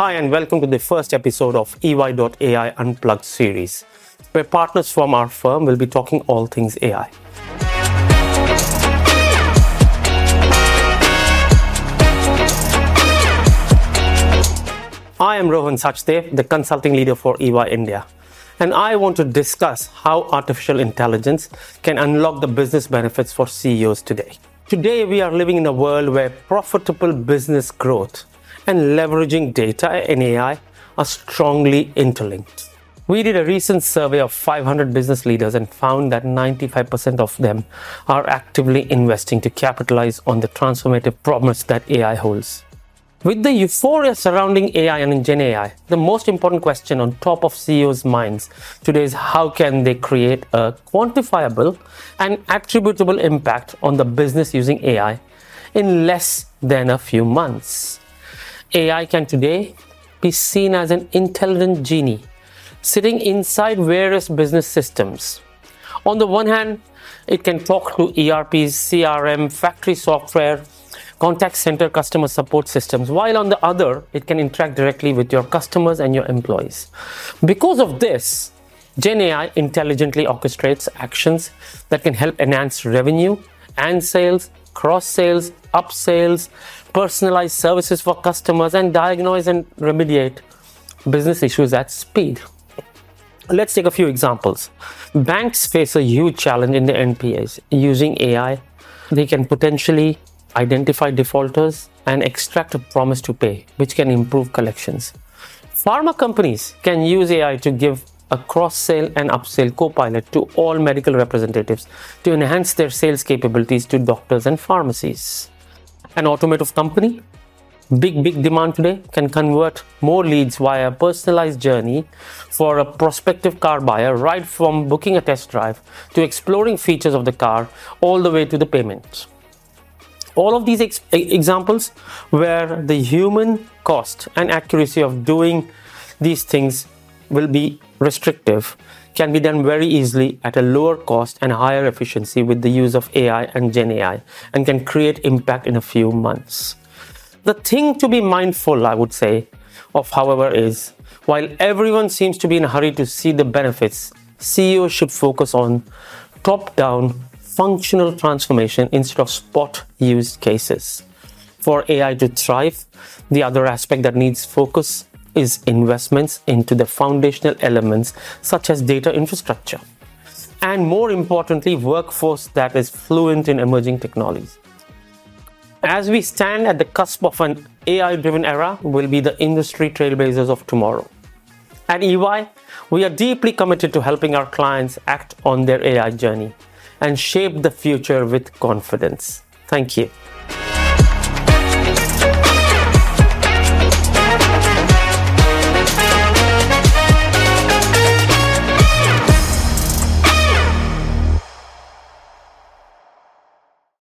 Hi, and welcome to the first episode of EY.AI Unplugged series, where partners from our firm will be talking all things AI. I am Rohan Sachdev, the consulting leader for EY India, and I want to discuss how artificial intelligence can unlock the business benefits for CEOs today. Today, we are living in a world where profitable business growth and leveraging data and AI are strongly interlinked. We did a recent survey of 500 business leaders and found that 95% of them are actively investing to capitalize on the transformative promise that AI holds. With the euphoria surrounding AI and Gen AI, the most important question on top of CEOs' minds today is how can they create a quantifiable and attributable impact on the business using AI in less than a few months. AI can today be seen as an intelligent genie sitting inside various business systems. On the one hand, it can talk to ERPs, CRM, factory software, contact center customer support systems, while on the other, it can interact directly with your customers and your employees. Because of this, Gen AI intelligently orchestrates actions that can help enhance revenue and sales, cross-sales, up-sales, personalized services for customers, and diagnose and remediate business issues at speed. Let's take a few examples. Banks face a huge challenge in the NPAs. Using AI, they can potentially identify defaulters and extract a promise to pay, which can improve collections. Pharma companies can use AI to give a cross-sale and up-sale co-pilot to all medical representatives to enhance their sales capabilities to doctors and pharmacies. An automotive company, big demand today, can convert more leads via a personalized journey for a prospective car buyer, right from booking a test drive to exploring features of the car all the way to the payment. All of these examples where the human cost and accuracy of doing these things will be restrictive can be done very easily at a lower cost and higher efficiency with the use of AI and Gen AI, and can create impact in a few months. The thing to be mindful, I would say, of, however, is while everyone seems to be in a hurry to see the benefits, CEOs should focus on top-down functional transformation instead of spot use cases. For AI to thrive, the other aspect that needs focus is investments into the foundational elements such as data infrastructure, and more importantly, workforce that is fluent in emerging technologies. As we stand at the cusp of an AI-driven era, we'll be the industry trailblazers of tomorrow. At EY, we are deeply committed to helping our clients act on their AI journey and shape the future with confidence. Thank you.